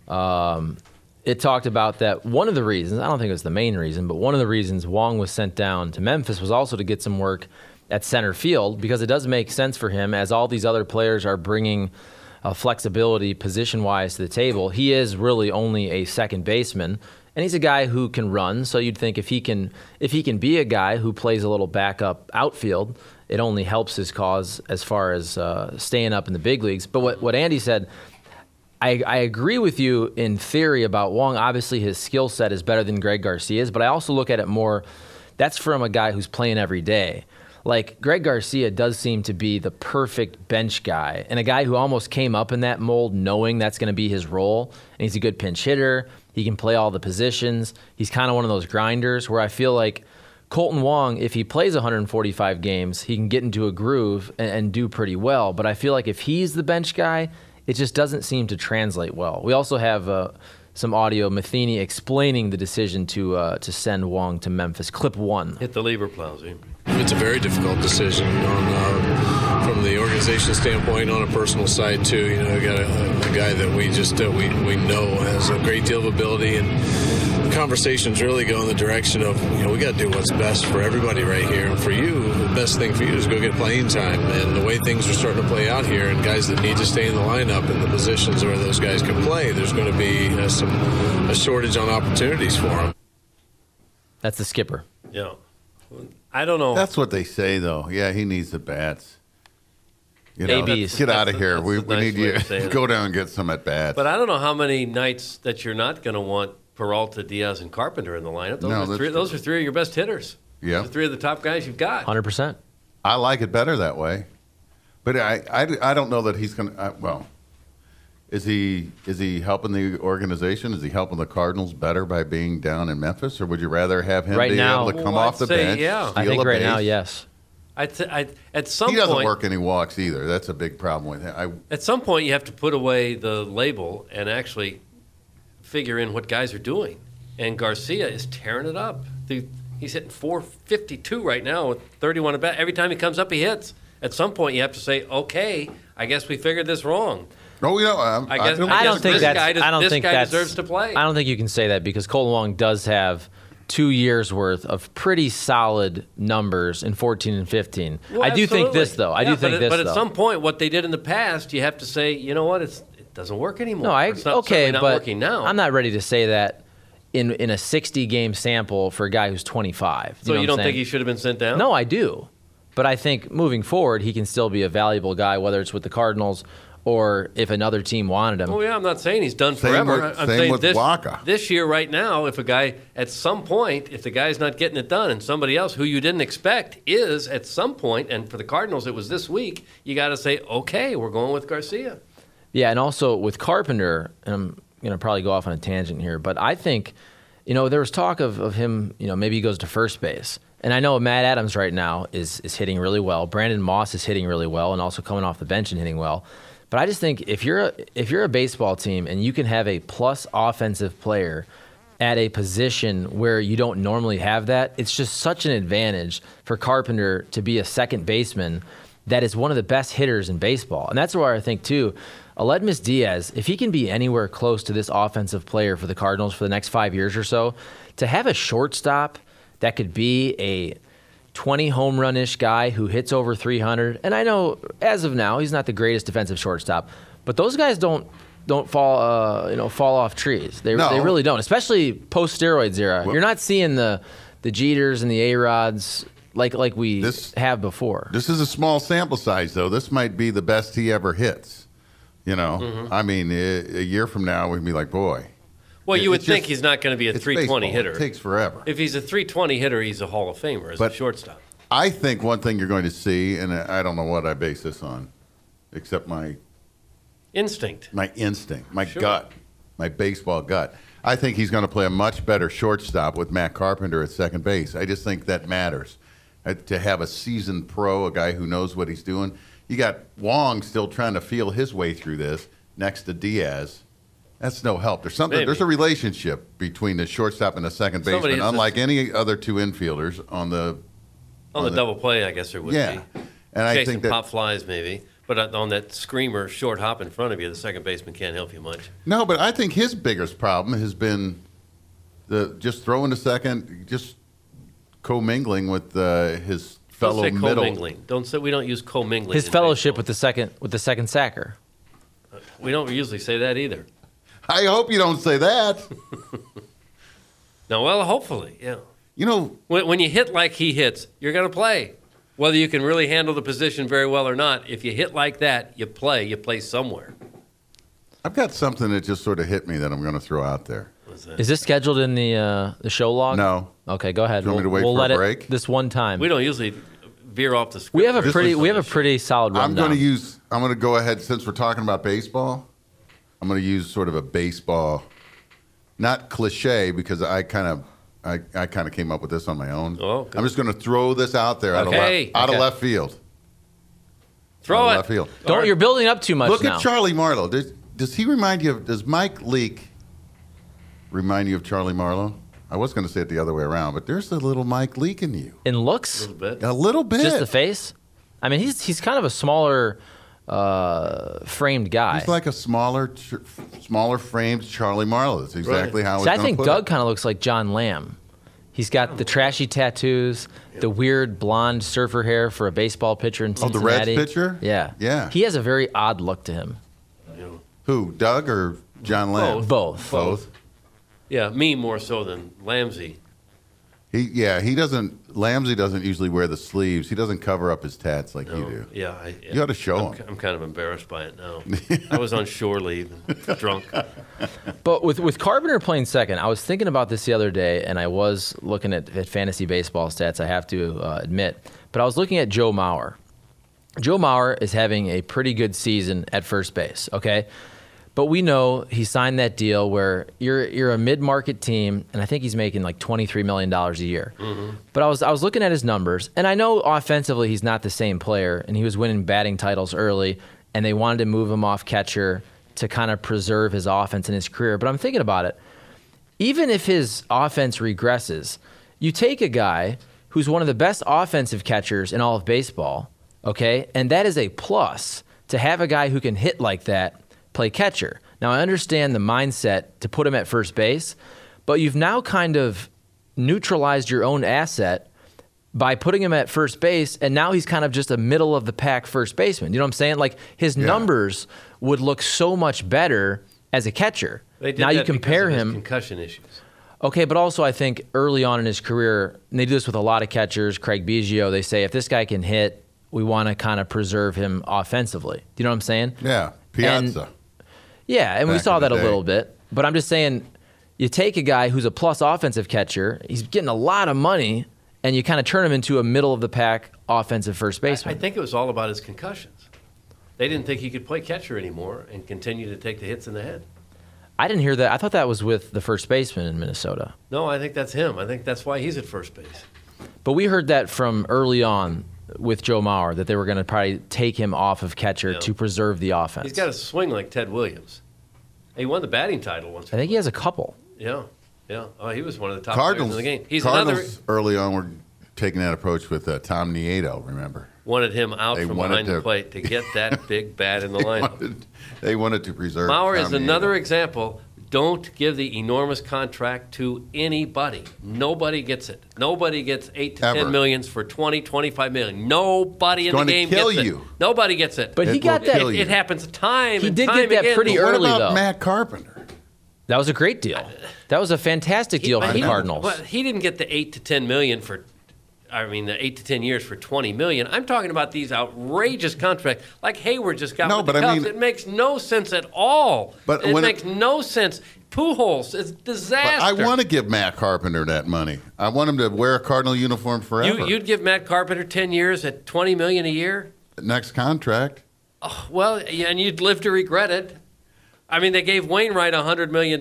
It talked about that one of the reasons, I don't think it was the main reason, but one of the reasons Wong was sent down to Memphis was also to get some work at center field, because it does make sense for him as all these other players are bringing flexibility position-wise to the table. He is really only a second baseman, and he's a guy who can run, so you'd think if he can be a guy who plays a little backup outfield, it only helps his cause as far as staying up in the big leagues. But what Andy said... I agree with you in theory about Wong. Obviously, his skill set is better than Greg Garcia's, but I also look at it more, that's from a guy who's playing every day. Like, Greg Garcia does seem to be the perfect bench guy, and a guy who almost came up in that mold knowing that's going to be his role. And he's a good pinch hitter. He can play all the positions. He's kind of one of those grinders where I feel like Colton Wong, if he plays 145 games, he can get into a groove and do pretty well. But I feel like if he's the bench guy, it just doesn't seem to translate well. We also have some audio, Matheny explaining the decision to send Wong to Memphis. Clip 1. Hit the lever, Plowsy. It's a very difficult decision from the organization standpoint, on a personal side too. We got a guy that we know has a great deal of ability, and conversations really go in the direction of we got to do what's best for everybody right here. And for you, the best thing for you is go get playing time. And the way things are starting to play out here, and guys that need to stay in the lineup and the positions where those guys can play, there's going to be a shortage on opportunities for them. That's the skipper. Yeah. I don't know. That's what they say, though. Yeah, he needs the bats. ABs. Get out of here. We need you to go down and get some at bats. But I don't know how many nights that you're not going to want Peralta, Diaz, and Carpenter in the lineup. Those are 3 of your best hitters. Yeah. Those are 3 of the top guys you've got. 100%. I like it better that way. But I don't know that he's going to Is he helping the organization? Is he helping the Cardinals better by being down in Memphis, or would you rather have him able to come off the bench? Yeah, I think right now, yes. At some point, he doesn't work any walks either. That's a big problem with him. At some point, you have to put away the label and actually figure in what guys are doing. And Garcia is tearing it up. He's hitting .452 right now with 31 at bat. Every time he comes up, he hits. At some point, you have to say, okay, I guess we figured this wrong. Oh, I don't think this guy deserves to play. I don't think you can say that, because Colton Wong does have 2 years worth of pretty solid numbers in 14 and 15. Well, I do think this, though. But at some point, what they did in the past, you have to say, you know what, it doesn't work anymore. No, it's not working now. I'm not ready to say that in a 60-game sample for a guy who's 25. So you don't think he should have been sent down? No, I do. But I think moving forward, he can still be a valuable guy, whether it's with the Cardinals or if another team wanted him. Oh, yeah, I'm not saying he's done forever. I'm saying this year right now, if a guy, at some point, if the guy's not getting it done and somebody else who you didn't expect is at some point, and for the Cardinals it was this week, you got to say, okay, we're going with Garcia. Yeah, and also with Carpenter, and I'm going to probably go off on a tangent here, but I think, there was talk of him, maybe he goes to first base. And I know Matt Adams right now is hitting really well. Brandon Moss is hitting really well and also coming off the bench and hitting well. But I just think if you're a baseball team and you can have a plus offensive player at a position where you don't normally have that, it's just such an advantage for Carpenter to be a second baseman that is one of the best hitters in baseball. And that's where I think, too, Aledmus Diaz, if he can be anywhere close to this offensive player for the Cardinals for the next 5 years or so, to have a shortstop that could be a 20 home run-ish guy who hits over 300. And I know as of now, he's not the greatest defensive shortstop, But those guys don't fall off trees. They really don't, especially post steroids era. You're not seeing the Jeters and the A-Rods like we have before. This is a small sample size, though. This might be the best he ever hits. I mean, a year from now we'd be like, boy. Well, you would think he's not going to be a 320 baseball. hitter. It takes forever. If he's a 320 hitter, he's a Hall of Famer as a shortstop. I think one thing you're going to see, and I don't know what I base this on, except my instinct, my gut, my baseball gut. I think he's going to play a much better shortstop with Matt Carpenter at second base. I just think that matters. To have a seasoned pro, a guy who knows what he's doing. You got Wong still trying to feel his way through this next to Diaz. That's no help. There's something. Maybe. There's a relationship between the shortstop and the second baseman, unlike any other two infielders on the double play. I guess there would be. And I think that pop flies maybe, but on that screamer short hop in front of you, the second baseman can't help you much. No, but I think his biggest problem has been just throwing to second, just commingling with his fellow don't say middle. Commingling. Don't say we don't use commingling. His fellowship with the second sacker. We don't usually say that either. I hope you don't say that. No, well, hopefully, yeah. When you hit like he hits, you're going to play. Whether you can really handle the position very well or not, if you hit like that, you play. You play somewhere. I've got something that just sort of hit me that I'm going to throw out there. Is this scheduled in the show log? No. Okay, go ahead. Do you want me to wait for a break? This one time. We don't usually veer off the script. We have a pretty solid rundown. I'm going to go ahead, since we're talking about baseball, I'm going to use sort of a baseball, not cliche, because I kind of came up with this on my own. Oh, okay. I'm just going to throw this out there out of left field. Throw it. Left field. You're building up too much. Look now. at Charlie Marlowe. Does he remind you of? Does Mike Leake remind you of Charlie Marlowe? I was going to say it the other way around, but there's a little Mike Leake in you. In looks, a little bit. Just the face. I mean, he's kind of a smaller framed guy. He's like a smaller framed Charlie Marlowe. That's exactly how it's I think Doug kind of looks like John Lamb. He's got the trashy tattoos, the weird blonde surfer hair for a baseball pitcher in Cincinnati. Oh, the Reds pitcher? Yeah. He has a very odd look to him. Who, Doug or John Lamb? Both. Yeah, me more so than Lamsey. Lamsey doesn't usually wear the sleeves. He doesn't cover up his tats like you do. Yeah. You ought to show him. I'm kind of embarrassed by it now. I was on shore leave and drunk. But with Carpenter playing second, I was thinking about this the other day, and I was looking at fantasy baseball stats, I have to admit. But I was looking at Joe Mauer. Joe Mauer is having a pretty good season at first base, okay? But we know he signed that deal where you're a mid-market team, and I think he's making like $23 million a year. Mm-hmm. But I was looking at his numbers, and I know offensively he's not the same player, and he was winning batting titles early, and they wanted to move him off catcher to kind of preserve his offense in his career. But I'm thinking about it. Even if his offense regresses, you take a guy who's one of the best offensive catchers in all of baseball, okay, and that is a plus to have a guy who can hit like that play catcher. Now, I understand the mindset to put him at first base, but you've now kind of neutralized your own asset by putting him at first base, and now he's kind of just a middle-of-the-pack first baseman. You know what I'm saying? Like, his numbers would look so much better as a catcher. Now you compare him concussion issues. Okay, but also I think early on in his career, and they do this with a lot of catchers, Craig Biggio, they say if this guy can hit, we want to kind of preserve him offensively. Do you know what I'm saying? Yeah, Piazza. And we saw that a little bit. But I'm just saying, you take a guy who's a plus offensive catcher, he's getting a lot of money, and you kind of turn him into a middle-of-the-pack offensive first baseman. I think it was all about his concussions. They didn't think he could play catcher anymore and continue to take the hits in the head. I didn't hear that. I thought that was with the first baseman in Minnesota. No, I think that's him. I think that's why he's at first base. But we heard that from early on with Joe Mauer, that they were going to probably take him off of catcher to preserve the offense. He's got a swing like Ted Williams. He won the batting title once. I think he has a couple. Yeah. Oh, he was one of the top players in the game. Cardinals early on were taking that approach with Tom Nieto, remember? Wanted him out from behind the plate to get that big bat in the lineup. They wanted to preserve Mauer Tom is another Nieto. example. don't give the enormous contract to anybody. Nobody gets it. Nobody gets 8 to 10 million for 20, 25 million. Nobody in the game gets it. Nobody gets it. But he got that. It happens time he and did time get that again. pretty early, what about though. Matt Carpenter? That was a great deal. That was a fantastic deal for the Cardinals. But he didn't get the 8 to 10 million the 8 to 10 years for 20 million. I'm talking about these outrageous contracts, like Hayward just got with the Cubs. It makes no sense at all. But it makes no sense. Pujols is disaster. But I want to give Matt Carpenter that money. I want him to wear a Cardinal uniform forever. You'd give Matt Carpenter 10 years at $20 million a year? Next contract. Oh, well, yeah, and you'd live to regret it. I mean, they gave Wainwright $100 million.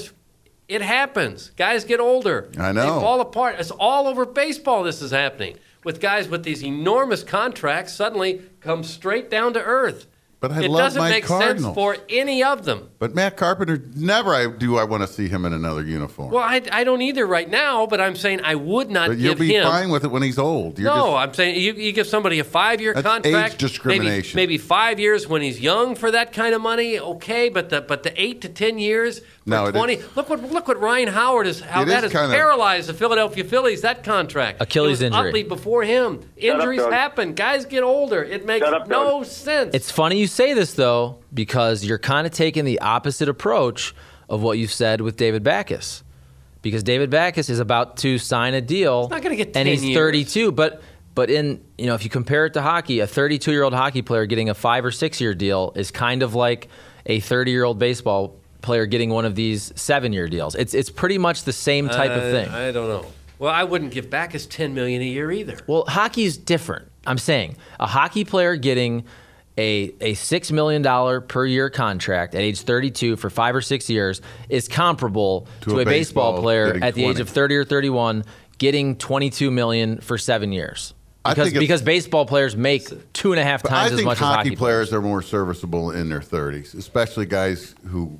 It happens. Guys get older. I know. They fall apart. It's all over baseball this is happening. With guys with these enormous contracts suddenly come straight down to earth. But it doesn't make sense for any of them. But Matt Carpenter, never do I want to see him in another uniform. Well, I don't either right now, but I'm saying I would not give him. But you'll be fine with it when he's old. I'm saying you give somebody a 5-year contract. Age discrimination. Maybe 5 years when he's young for that kind of money, okay, but the 8 to 10 years for 20. Look what Ryan Howard has paralyzed the Philadelphia Phillies, that contract. Achilles injury. Utley before him. Injuries happen. Guys get older. It makes no sense. It's funny you say this, though, because you're kind of taking the opposite approach of what you've said with David Backes. Because David Backes is about to sign a deal. He's not going to get 10 and he's years. 32. But in if you compare it to hockey, a 32-year-old hockey player getting a 5 or 6 year deal is kind of like a 30-year-old baseball player getting one of these 7-year deals. It's pretty much the same type of thing. I don't know. Well, I wouldn't give Backes $10 million a year either. Well, hockey's different. I'm saying a hockey player getting a $6 million per year contract at age 32 for 5 or 6 years is comparable to a baseball player at the age of 30 or 31 getting $22 million for 7 years. Because baseball players make 2.5 times as much as hockey players. I think hockey players are more serviceable in their 30s, especially guys who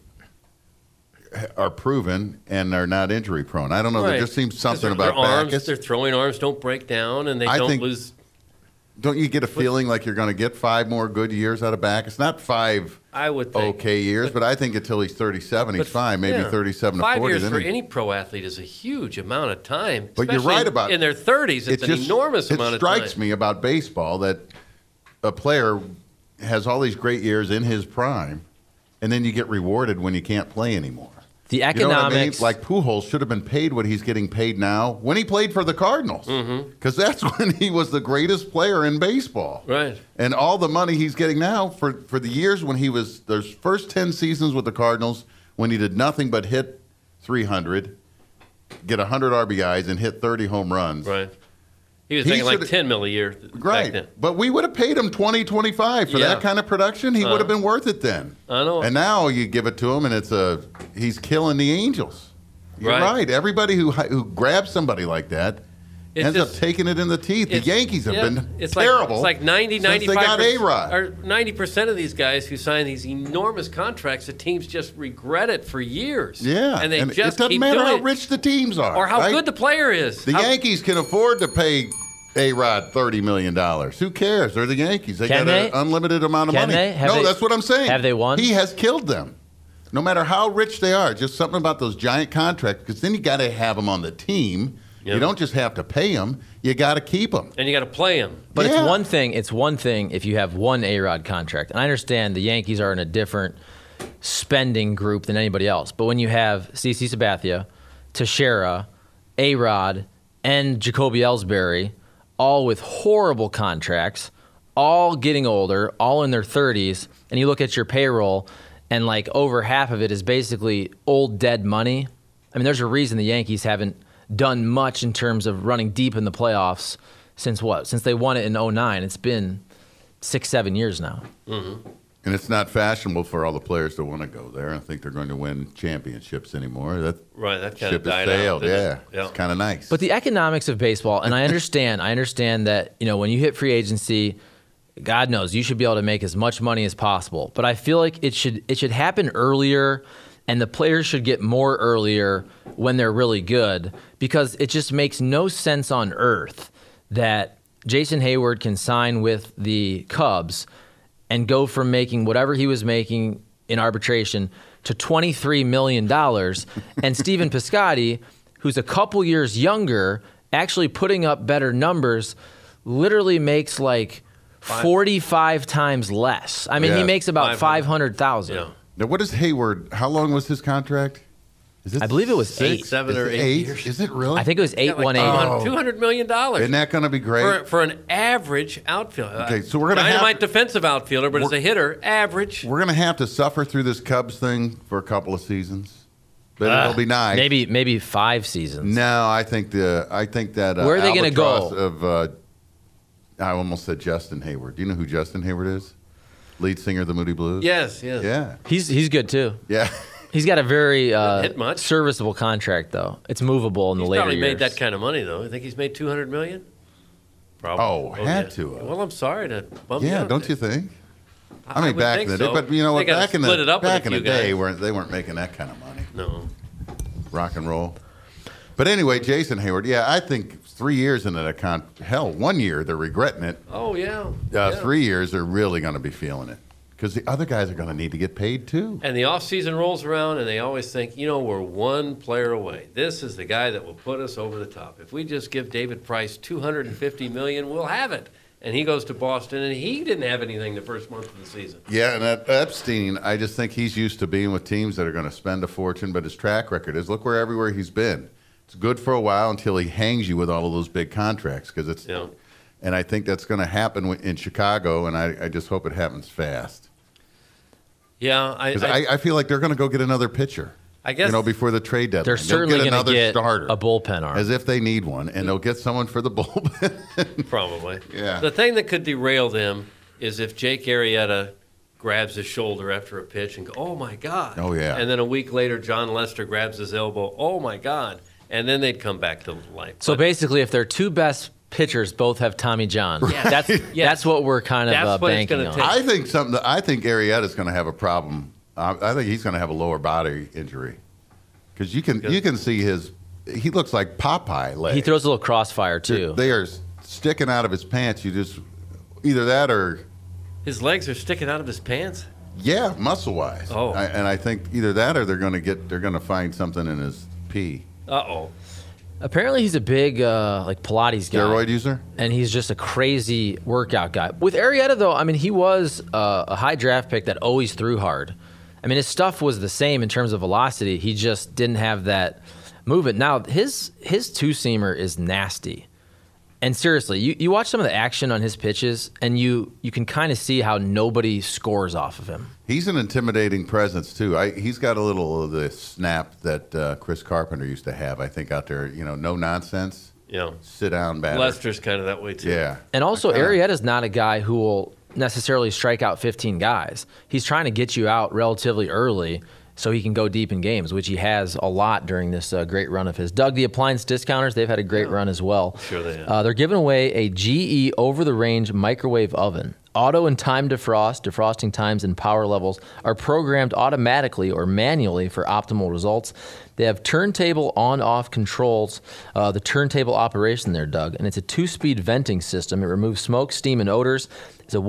are proven and are not injury prone. I don't know. Right. There just seems something about Backes. Their throwing arms don't break down and they don't lose. Don't you get a feeling like you're going to get 5 more good years out of Backes? Not 5 okay years, but I think until he's 37, he's fine. Maybe 37 to 40. 5 years for any pro athlete is a huge amount of time. But you're right about in their 30s, it's an enormous amount of time. It strikes me about baseball that a player has all these great years in his prime, and then you get rewarded when you can't play anymore. The economics. You know what I mean? Like Pujols should have been paid what he's getting paid now when he played for the Cardinals. Because that's when he was the greatest player in baseball. Right. And all the money he's getting now for the years when he was, those first 10 seasons with the Cardinals, when he did nothing but hit 300, get 100 RBIs, and hit 30 home runs. Right. He was making like $10 million a year back then. But we would have paid him $20, $25 for that kind of production. He would have been worth it then. I know. And now you give it to him, and he's killing the Angels. You're right. Everybody who grabs somebody like that ends up taking it in the teeth. The Yankees have been terrible. It's like 90, 95%. They got A-Rod. Or 90% of these guys who sign these enormous contracts, the teams just regret it for years. Yeah. And just it doesn't keep matter doing how rich the teams are. Or how good the player is. The Yankees can afford to pay A-Rod $30 million. Who cares? They're the Yankees. They got an unlimited amount of money. That's what I'm saying. Have they won? He has killed them. No matter how rich they are, just something about those giant contracts, because then you got to have them on the team. Yep. You don't just have to pay them; you got to keep them, and you got to play them. But it's one thing. It's one thing if you have one A-Rod contract, and I understand the Yankees are in a different spending group than anybody else. But when you have CeCe Sabathia, Teixeira, A-Rod, and Jacoby Ellsbury, all with horrible contracts, all getting older, all in their 30s, and you look at your payroll, and like over half of it is basically old dead money. I mean, there's a reason the Yankees haven't done much in terms of running deep in the playoffs since what? Since they won it in 2009. It's been 6-7 years now. Mm-hmm. And it's not fashionable for all the players to want to go there and think they're going to win championships anymore. That kind of died out. Yeah, it's kind of nice. But the economics of baseball, and I understand that, when you hit free agency, God knows you should be able to make as much money as possible. But I feel like it should happen earlier, and the players should get more earlier when they're really good, because it just makes no sense on earth that Jason Hayward can sign with the Cubs and go from making whatever he was making in arbitration to $23 million. And Stephen Piscotty, who's a couple years younger, actually putting up better numbers, literally makes like 45 times less. I mean, he makes about $500,000. Yeah. Now, what is Hayward? How long was his contract? I believe it was 7 or 8 years. Is it really? I think it was 818. $200 million. Isn't that going to be great? For an average outfielder. Okay, so we're going to Dynamite defensive outfielder, but as a hitter, average. We're going to have to suffer through this Cubs thing for a couple of seasons. But it'll be nice. Maybe 5 seasons. No, I think that where are they going to go? I almost said Justin Hayward. Do you know who Justin Hayward is? Lead singer of the Moody Blues? Yes. Yeah. He's good too. Yeah. He's got a very hit much. serviceable contract, though. It's movable in the later years. He's probably made that kind of money, though. I think he's made $200 million. Probably. Had to. Well, I'm sorry to bum you out. Yeah, don't you think? I mean, back in the day, but you know what? Back in the day, they weren't making that kind of money. No. Rock and roll. But anyway, Jason Hayward. Yeah, I think 3 years into that 1 year they're regretting it. Oh yeah. 3 years they're really going to be feeling it. Because the other guys are going to need to get paid, too. And the offseason rolls around, and they always think, we're one player away. This is the guy that will put us over the top. If we just give David Price $250 million, we'll have it. And he goes to Boston, and he didn't have anything the first month of the season. Yeah, and Epstein, I just think he's used to being with teams that are going to spend a fortune, but his track record is, look everywhere he's been. It's good for a while until he hangs you with all of those big contracts. And I think that's going to happen in Chicago, and I just hope it happens fast. Yeah, I feel like they're going to go get another pitcher. I guess before the trade deadline, they're certainly going to get starter, a bullpen arm, as if they need one, and they'll get someone for the bullpen. Probably. Yeah. The thing that could derail them is if Jake Arrieta grabs his shoulder after a pitch and go, "Oh my God!" Oh yeah. And then a week later, John Lester grabs his elbow. "Oh my God!" And then they'd come back to life. So basically, if their two best pitchers both have Tommy John, that's what we're kind of banking on. I think Arrieta's going to have a problem. I think he's going to have a lower body injury because you can see he looks like Popeye leg. He throws a little crossfire too. They are sticking out of his pants. You just either that or his legs are sticking out of his pants. Yeah, muscle wise. Oh, and I think either that or they're going to find something in his pee. Uh-oh. Apparently, he's a big Pilates guy. Steroid user? And he's just a crazy workout guy. With Arrieta, though, I mean, he was a high draft pick that always threw hard. I mean, his stuff was the same in terms of velocity. He just didn't have that movement. Now, his two-seamer is nasty. And seriously, you watch some of the action on his pitches, and you can kind of see how nobody scores off of him. He's an intimidating presence, too. He's got a little of the snap that Chris Carpenter used to have, I think, out there. No nonsense. Yeah. Sit down batter. Lester's kind of that way, too. Yeah. And also, Arrieta's not a guy who will necessarily strike out 15 guys. He's trying to get you out relatively early so he can go deep in games, which he has a lot during this great run of his. Doug, the appliance discounters, they've had a great run as well. Sure they have. They're giving away a GE over-the-range microwave oven. Auto and time defrosting times and power levels are programmed automatically or manually for optimal results. They have turntable on-off controls, the turntable operation there, Doug, and it's a 2-speed venting system. It removes smoke, steam, and odors. It's a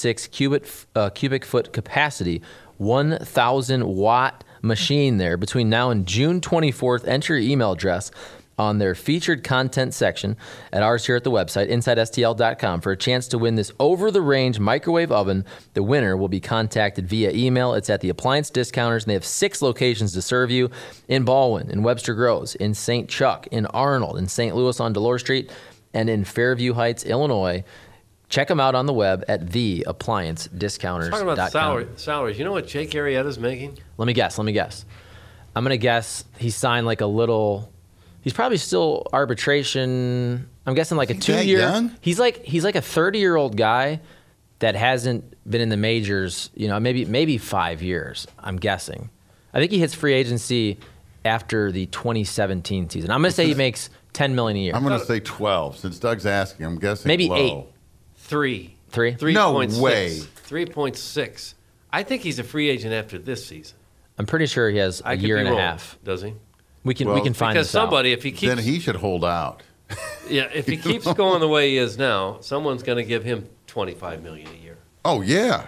1.6 cubic foot capacity, 1,000-watt machine there. Between now and June 24th, enter your email address on their featured content section at ours here at the website, InsideSTL.com, for a chance to win this over-the-range microwave oven. The winner will be contacted via email. It's at the Appliance Discounters, and they have 6 locations to serve you: in Baldwin, in Webster Groves, in St. Chuck, in Arnold, in St. Louis on Delore Street, and in Fairview Heights, Illinois. Check them out on the web at theappliancediscounters.com. Talking about salaries, you know what Jake Arrieta's making? Let me guess. I'm going to guess he signed like a little... He's probably still arbitration. I'm guessing like a 2-year. He's like a 30-year-old guy that hasn't been in the majors, maybe 5 years, I'm guessing. I think he hits free agency after the 2017 season. I'm going to say he makes $10 million a year. I'm going to say 12. Since Doug's asking, I'm guessing maybe low. 8. 3. No way. 3.6. I think he's a free agent after this season. I'm pretty sure he has a year and a half. Does he? We can find because this out. somebody, if he keeps, then he should hold out. Yeah, if he keeps going the way he is now, someone's going to give him $25 million a year. Oh yeah.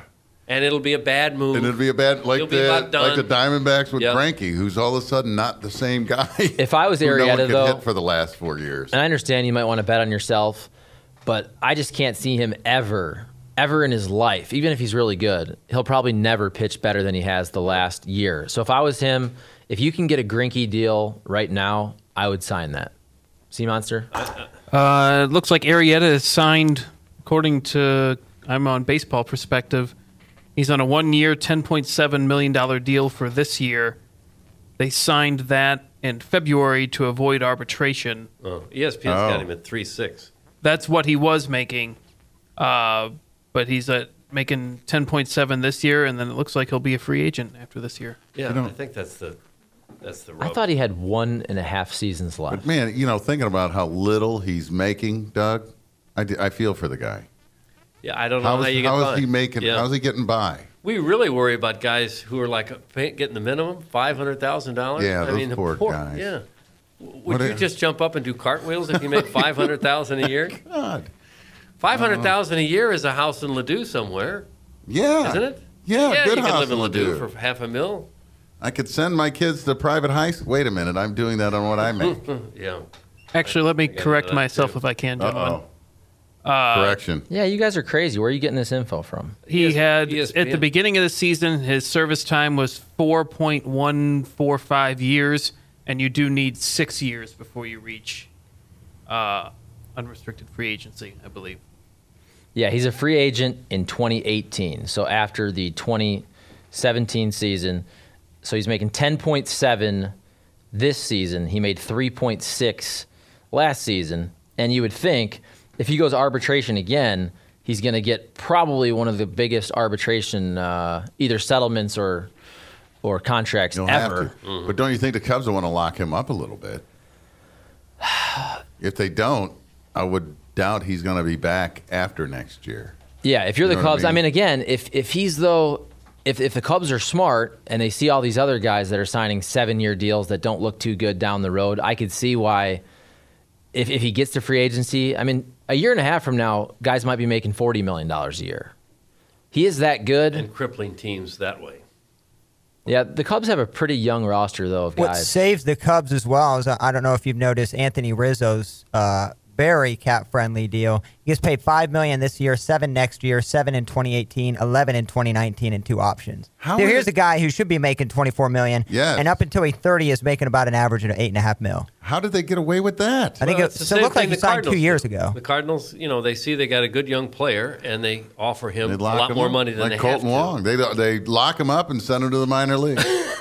And it'll be a bad move. And it'll be a bad, like the Diamondbacks with Yep. Greinke, who's all of a sudden not the same guy. If I was who no one Arrieta, could though, hit for the last 4 years. and I understand you might want to bet on yourself, but I just can't see him ever in his life, even if he's really good, he'll probably never pitch better than he has the last year. So if I was him, if you can get a Greinke deal right now, I would sign that. Sea Monster? It looks like Arrieta is signed, according to I'm on Baseball Perspective. He's on a 1-year, $10.7 million deal for this year. They signed that in February to avoid arbitration. Oh, ESPN's got him at 3.6. That's what he was making. But he's making 10.7 this year, and then it looks like he'll be a free agent after this year. Yeah, I think that's the rub. I thought he had 1.5 seasons left. But man, thinking about how little he's making, Doug, I feel for the guy. Yeah, I don't know how you get by. How is he making? Yeah. How's he getting by? We really worry about guys who are getting the minimum, $500,000. Yeah, those poor guys. Yeah. Would you just jump up and do cartwheels if you make $500,000 a year? God. $500,000 a year is a house in Ladue somewhere. Yeah. Isn't it? Yeah, good you house can live in Ladue Ladue for $500,000. I could send my kids to private high school. Wait a minute, I'm doing that on what I make. Yeah. Actually, let me correct myself if I can, gentlemen. Correction. Yeah, you guys are crazy. Where are you getting this info from? He had, ESPN. at the beginning of the season, his service time was 4.145 years, and you do need 6 years before you reach unrestricted free agency, I believe. Yeah, he's a free agent in 2018. So after the 2017 season, so he's making 10.7 this season. He made 3.6 last season. And you would think if he goes arbitration again, he's going to get probably one of the biggest arbitration either settlements or contracts ever. But don't you think the Cubs will want to lock him up a little bit? If they don't, I would doubt he's going to be back after next year. Yeah, if you're the Cubs, I mean, again, if the Cubs are smart and they see all these other guys that are signing 7-year deals that don't look too good down the road, I could see why if he gets to free agency, I mean, a year and a half from now, guys might be making $40 million a year. He is that good. And crippling teams that way. Yeah, the Cubs have a pretty young roster, though, of guys. What saves the Cubs as well is, I don't know if you've noticed, Anthony Rizzo's very cap-friendly deal. He gets paid $5 million this year, $7 million next year, $7 million in 2018, $11 million in 2019, and 2 options. Here's a guy who should be making $24 million, and up until he's 30 is making about an average of $8.5 million. How did they get away with that? I think it looked like he signed 2 years ago. The Cardinals, they see they got a good young player, and they offer him a lot more money than they have to. Like Colton Wong. They lock him up and send him to the minor league.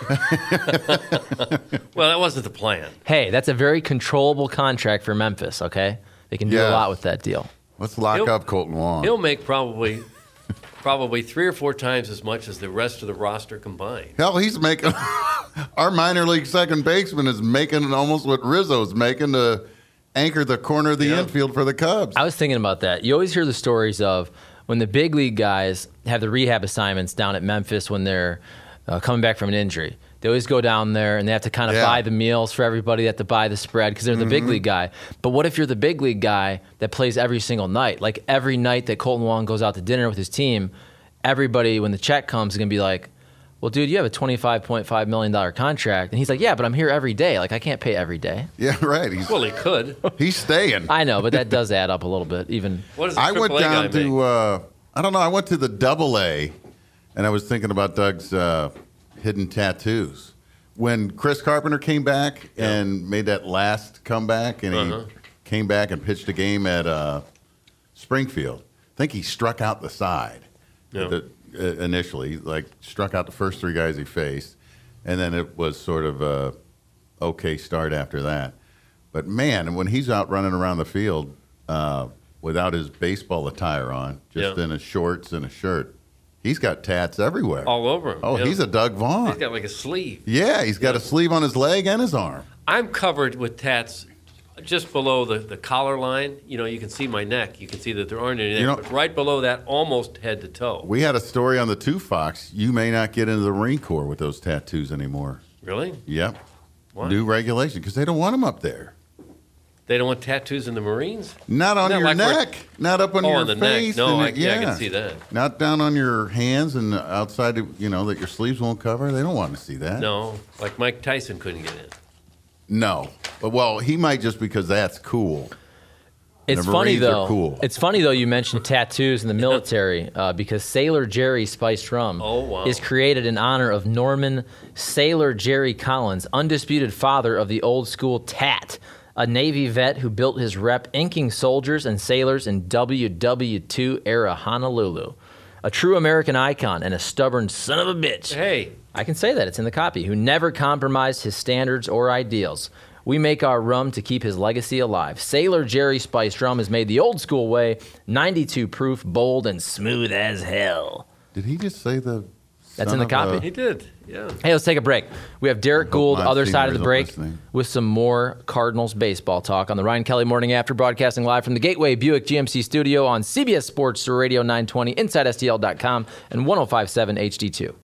Well, that wasn't the plan. Hey, that's a very controllable contract for Memphis, okay? They can do a lot with that deal. Let's lock up Colton Wong. He'll make probably 3 or 4 times as much as the rest of the roster combined. Hell, he's making our minor league second baseman is making almost what Rizzo's making to anchor the corner of the infield for the Cubs. I was thinking about that. You always hear the stories of when the big league guys have the rehab assignments down at Memphis when they're coming back from an injury. They always go down there and they have to kind of buy the meals for everybody. They have to buy the spread because they're the big league guy. But what if you're the big league guy that plays every single night? Like every night that Colton Wong goes out to dinner with his team, everybody, when the check comes, is going to be like, well, dude, you have a $25.5 million contract. And he's like, yeah, but I'm here every day. Like, I can't pay every day. Yeah, right. Well, he could. He's staying. I know, but that does add up a little bit. Even what does a I went AAA down guy to, I don't know, I went to the AA, and I was thinking about Doug's hidden tattoos. When Chris Carpenter came back and made that last comeback, and he came back and pitched a game at Springfield, I think he struck out the side initially, like struck out the first 3 guys he faced, and then it was sort of a okay start after that. But man, when he's out running around the field without his baseball attire on, just in his shorts and a shirt, he's got tats everywhere. All over him. Oh, he's a Doug Vaughn. He's got like a sleeve. Yeah, he's got a sleeve on his leg and his arm. I'm covered with tats just below the collar line. You can see my neck. You can see that there aren't any there. But right below that, almost head to toe. We had a story on the 2 Fox. You may not get into the Marine Corps with those tattoos anymore. Really? Yep. Why? New regulation, because they don't want them up there. They don't want tattoos in the Marines? Not on your neck. Not up on your on the face. neck. No, I yeah. can see that. Not down on your hands and outside, that your sleeves won't cover. They don't want to see that. No, like Mike Tyson couldn't get in. No. Well, he might just because that's cool. It's funny though. Cool. It's funny though you mentioned tattoos in the military because Sailor Jerry Spiced Rum is created in honor of Norman Sailor Jerry Collins, undisputed father of the old school tat, a Navy vet who built his rep inking soldiers and sailors in WW2 era Honolulu. A true American icon and a stubborn son of a bitch. Hey. I can say that. It's in the copy. Who never compromised his standards or ideals. We make our rum to keep his legacy alive. Sailor Jerry Spiced Rum is made the old school way, 92 proof, bold, and smooth as hell. Did he just say the... That's in the copy. He did, yeah. Hey, let's take a break. We have Derek Gould, other side of the break, with some more Cardinals baseball talk on the Ryan Kelly Morning After, broadcasting live from the Gateway Buick GMC studio on CBS Sports Radio 920, InsideSTL.com, and 105.7 HD2.